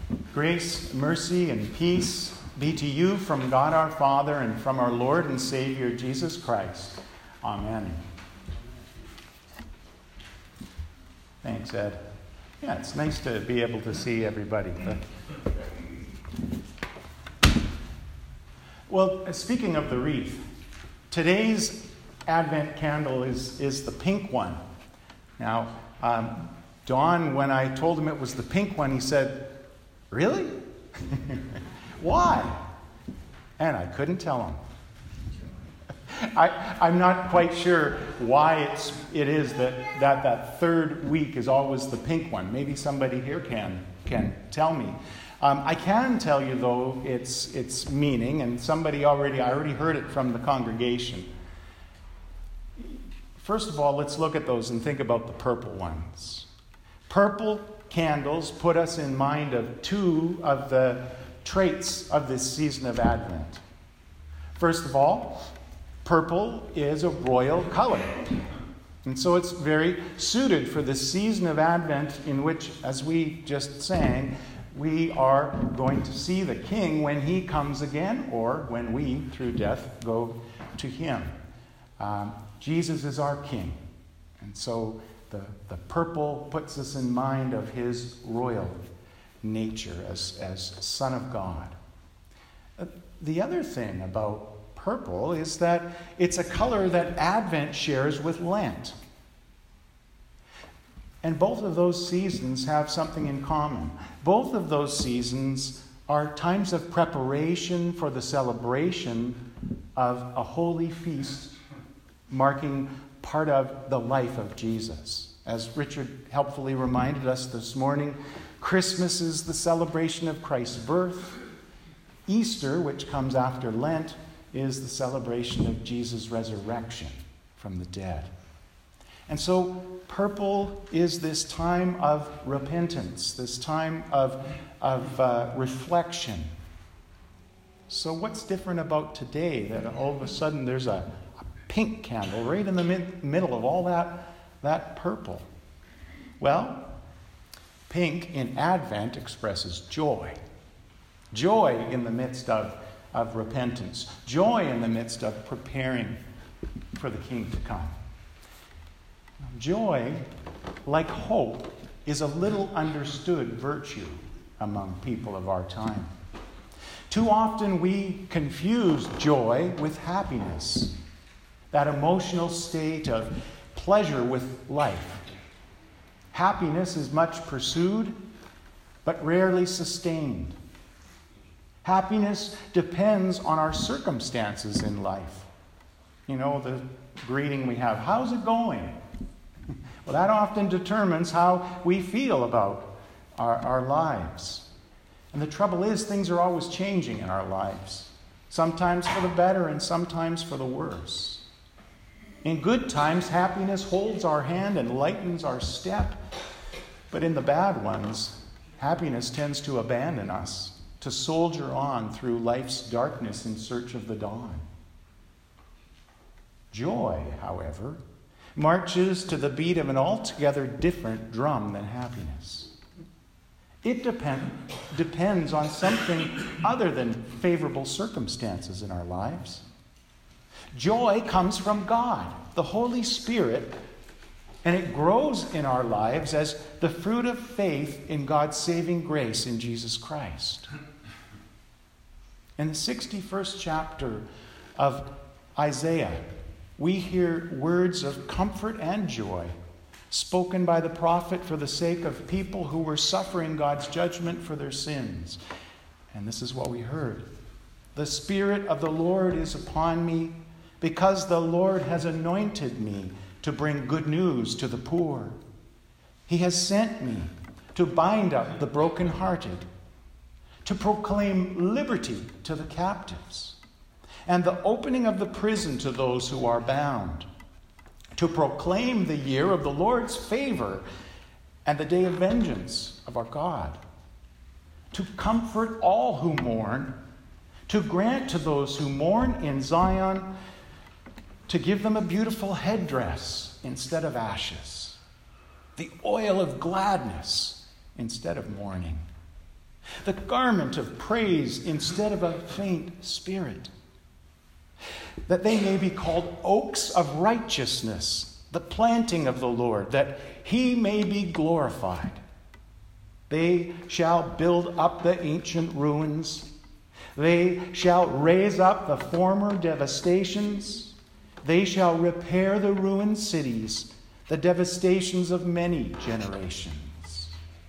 Grace, mercy, and peace be to you from God our Father and from our Lord and Savior Jesus Christ. Amen. Thanks, Ed. Yeah, it's nice to be able to see everybody. Well, speaking of the wreath, today's Advent candle is the pink one. Now, Don, when I told him it was the pink one, he said, "Really? Why?" And I couldn't tell him. I'm not quite sure why it is that third week is always the pink one. Maybe somebody here can tell me. I can tell you, though, its meaning, and I already heard it from the congregation. First of all, let's look at those and think about the purple ones. Purple candles put us in mind of two of the traits of this season of Advent. First of all, purple is a royal color. And so it's very suited for the season of Advent in which, as we just sang, we are going to see the King when he comes again, or when we, through death, go to him. Jesus is our King. And so the purple puts us in mind of his royal nature as Son of God. The other thing about purple is that it's a color that Advent shares with Lent. And both of those seasons have something in common. Both of those seasons are times of preparation for the celebration of a holy feast marking part of the life of Jesus. As Richard helpfully reminded us this morning, Christmas is the celebration of Christ's birth. Easter, which comes after Lent, is the celebration of Jesus' resurrection from the dead. And so purple is this time of repentance, this time of reflection. So what's different about today that all of a sudden there's a pink candle right in the middle of all that purple? Well, pink in Advent expresses joy. Joy in the midst of repentance. Joy in the midst of preparing for the King to come. Joy, like hope, is a little understood virtue among people of our time. Too often we confuse joy with happiness, that emotional state of pleasure with life. Happiness is much pursued, but rarely sustained. Happiness depends on our circumstances in life. You know, the greeting we have, "How's it going?" Well, that often determines how we feel about our lives. And the trouble is, things are always changing in our lives. Sometimes for the better and sometimes for the worse. In good times, happiness holds our hand and lightens our step. But in the bad ones, happiness tends to abandon us, to soldier on through life's darkness in search of the dawn. Joy, however, marches to the beat of an altogether different drum than happiness. It depends on something other than favorable circumstances in our lives. Joy comes from God, the Holy Spirit, and it grows in our lives as the fruit of faith in God's saving grace in Jesus Christ. In the 61st chapter of Isaiah, we hear words of comfort and joy spoken by the prophet for the sake of people who were suffering God's judgment for their sins. And this is what we heard. "The Spirit of the Lord is upon me, because the Lord has anointed me to bring good news to the poor. He has sent me to bind up the brokenhearted, to proclaim liberty to the captives, and the opening of the prison to those who are bound, to proclaim the year of the Lord's favor and the day of vengeance of our God, to comfort all who mourn, to grant to those who mourn in Zion, to give them a beautiful headdress instead of ashes, the oil of gladness instead of mourning, the garment of praise instead of a faint spirit, that they may be called oaks of righteousness, the planting of the Lord, that he may be glorified. They shall build up the ancient ruins. They shall raise up the former devastations. They shall repair the ruined cities, the devastations of many generations.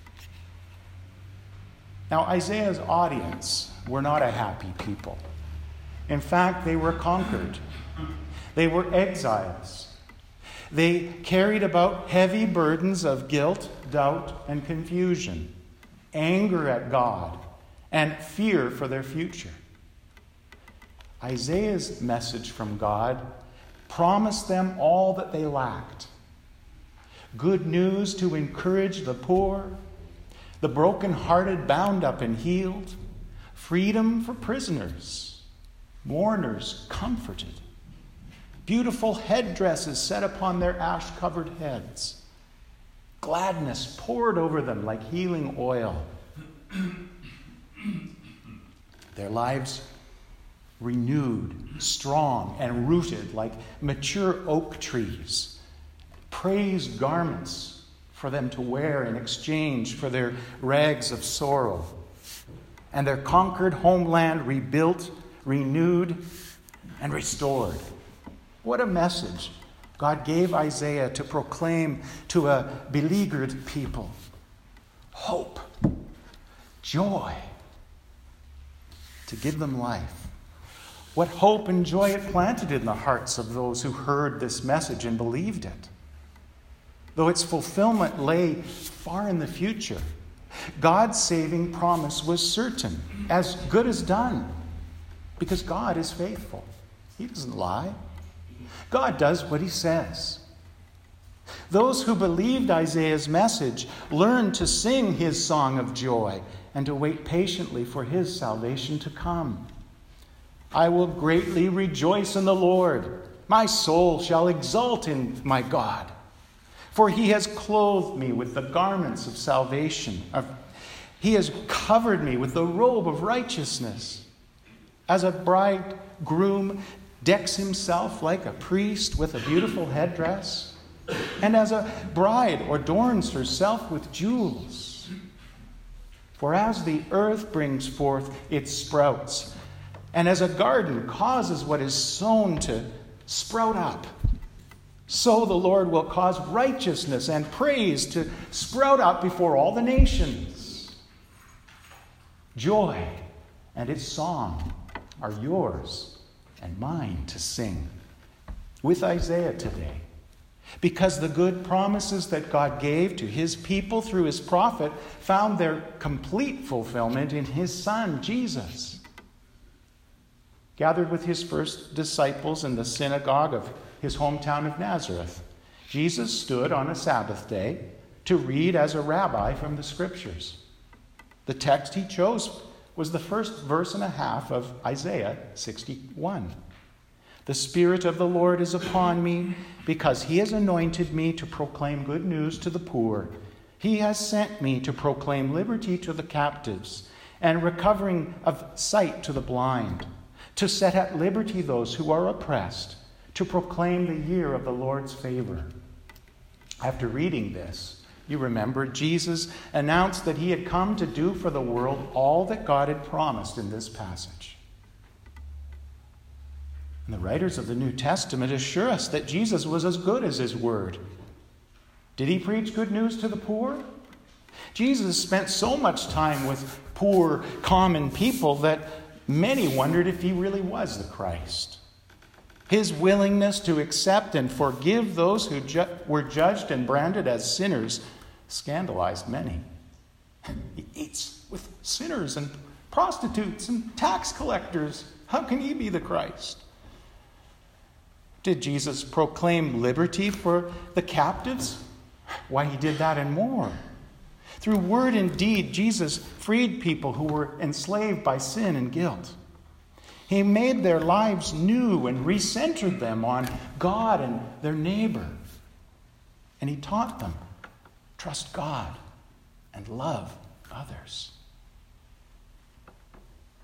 Now, Isaiah's audience were not a happy people. In fact, they were conquered. They were exiles. They carried about heavy burdens of guilt, doubt, and confusion, anger at God, and fear for their future. Isaiah's message from God promised them all that they lacked: good news to encourage the poor, the brokenhearted bound up and healed, freedom for prisoners, mourners comforted, beautiful headdresses set upon their ash-covered heads, gladness poured over them like healing oil, their lives renewed, strong, and rooted like mature oak trees, praise garments for them to wear in exchange for their rags of sorrow, and their conquered homeland rebuilt, renewed, and restored. What a message God gave Isaiah to proclaim to a beleaguered people. Hope, joy, to give them life. What hope and joy it planted in the hearts of those who heard this message and believed it. Though its fulfillment lay far in the future, God's saving promise was certain, as good as done, because God is faithful. He doesn't lie. God does what he says. Those who believed Isaiah's message learned to sing his song of joy and to wait patiently for his salvation to come. I will greatly rejoice in the Lord. My soul shall exult in my God. For he has clothed me with the garments of salvation. He has covered me with the robe of righteousness. As a bridegroom decks himself like a priest with a beautiful headdress, and as a bride adorns herself with jewels. For as the earth brings forth its sprouts, and as a garden causes what is sown to sprout up, so the Lord will cause righteousness and praise to sprout up before all the nations. Joy and its song are yours and mine to sing with Isaiah today, because the good promises that God gave to his people through his prophet found their complete fulfillment in his Son, Jesus. Gathered with his first disciples in the synagogue of his hometown of Nazareth, Jesus stood on a Sabbath day to read as a rabbi from the Scriptures. The text he chose was the first verse and a half of Isaiah 61. The Spirit of the Lord is upon me, because he has anointed me to proclaim good news to the poor. He has sent me to proclaim liberty to the captives and recovering of sight to the blind, to set at liberty those who are oppressed, to proclaim the year of the Lord's favor. After reading this, you remember Jesus announced that he had come to do for the world all that God had promised in this passage. And the writers of the New Testament assure us that Jesus was as good as his word. Did he preach good news to the poor? Jesus spent so much time with poor, common people that many wondered if he really was the Christ. His willingness to accept and forgive those who were judged and branded as sinners scandalized many. He eats with sinners and prostitutes and tax collectors. How can he be the Christ? Did Jesus proclaim liberty for the captives? Why, he did that and more. Through word and deed, Jesus freed people who were enslaved by sin and guilt. He made their lives new and recentered them on God and their neighbor. And he taught them, trust God and love others.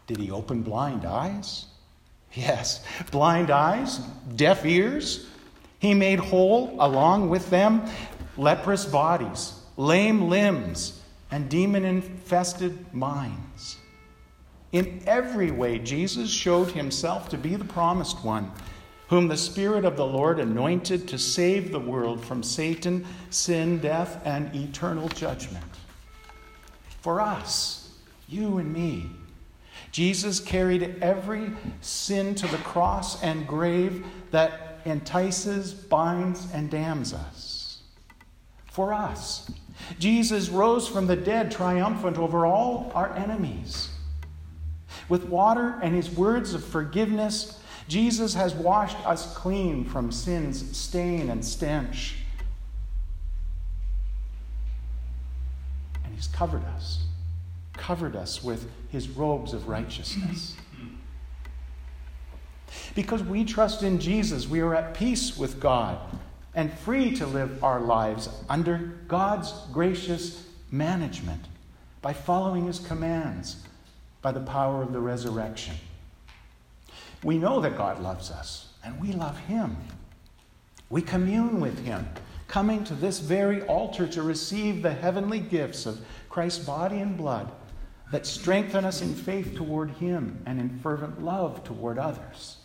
Did he open blind eyes? Yes, blind eyes, deaf ears. He made whole, along with them, leprous bodies, lame limbs, and demon-infested minds. In every way, Jesus showed himself to be the promised one, whom the Spirit of the Lord anointed to save the world from Satan, sin, death, and eternal judgment. For us, you and me, Jesus carried every sin to the cross and grave that entices, binds, and damns us. For us, Jesus rose from the dead triumphant over all our enemies. With water and his words of forgiveness, Jesus has washed us clean from sin's stain and stench. And he's covered us with his robes of righteousness. Because we trust in Jesus, we are at peace with God and free to live our lives under God's gracious management by following his commands by the power of the resurrection. We know that God loves us, and we love him. We commune with him, coming to this very altar to receive the heavenly gifts of Christ's body and blood that strengthen us in faith toward him and in fervent love toward others.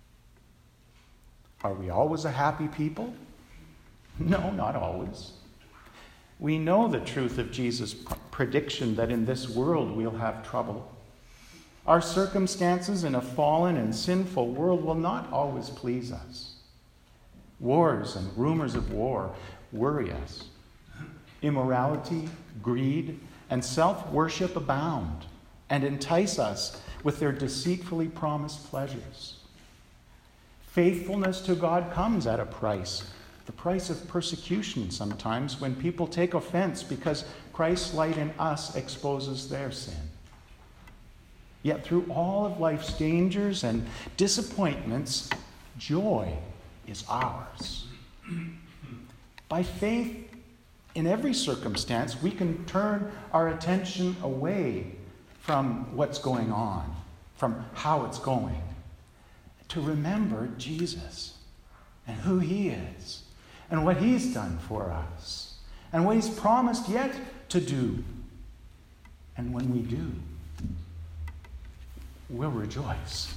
Are we always a happy people? No, not always. We know the truth of Jesus' prediction that in this world we'll have trouble. Our circumstances in a fallen and sinful world will not always please us. Wars and rumors of war worry us. Immorality, greed, and self-worship abound and entice us with their deceitfully promised pleasures. Faithfulness to God comes at a price, the price of persecution sometimes, when people take offense because Christ's light in us exposes their sin. Yet through all of life's dangers and disappointments, joy is ours. By faith, in every circumstance, we can turn our attention away from what's going on, from how it's going, to remember Jesus and who he is and what he's done for us and what he's promised yet to do. And when we do, we'll rejoice.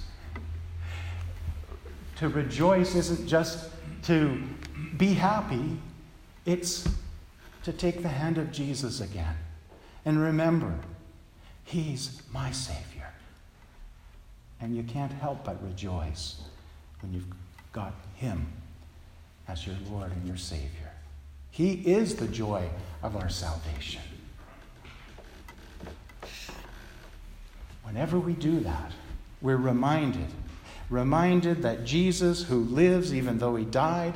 To rejoice isn't just to be happy, it's to take the hand of Jesus again and remember, he's my Savior. And you can't help but rejoice when you've got him as your Lord and your Savior. He is the joy of our salvation. Whenever we do that, we're reminded that Jesus, who lives even though he died,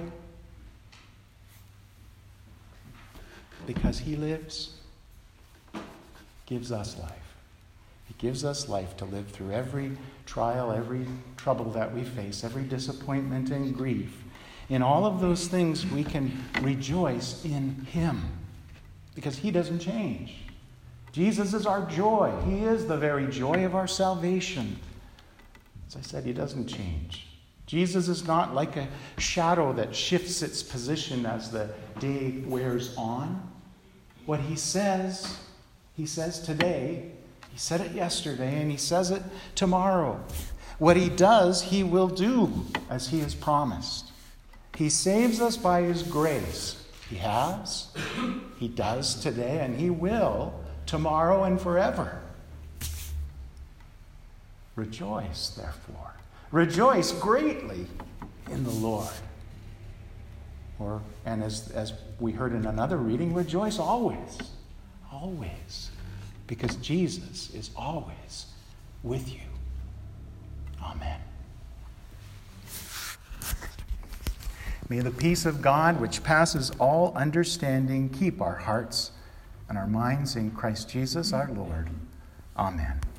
because he lives, gives us life. He gives us life to live through every trial, every trouble that we face, every disappointment and grief. In all of those things, we can rejoice in him because he doesn't change. Jesus is our joy. He is the very joy of our salvation. As I said, he doesn't change. Jesus is not like a shadow that shifts its position as the day wears on. What he says today. He said it yesterday, and he says it tomorrow. What he does, he will do as he has promised. He saves us by his grace. He has, he does today, and he will tomorrow and forever. Rejoice, therefore. Rejoice greatly in the Lord. And as we heard in another reading, rejoice always. Always. Because Jesus is always with you. Amen. May the peace of God, which passes all understanding, keep our hearts and our minds in Christ Jesus our Lord. Amen.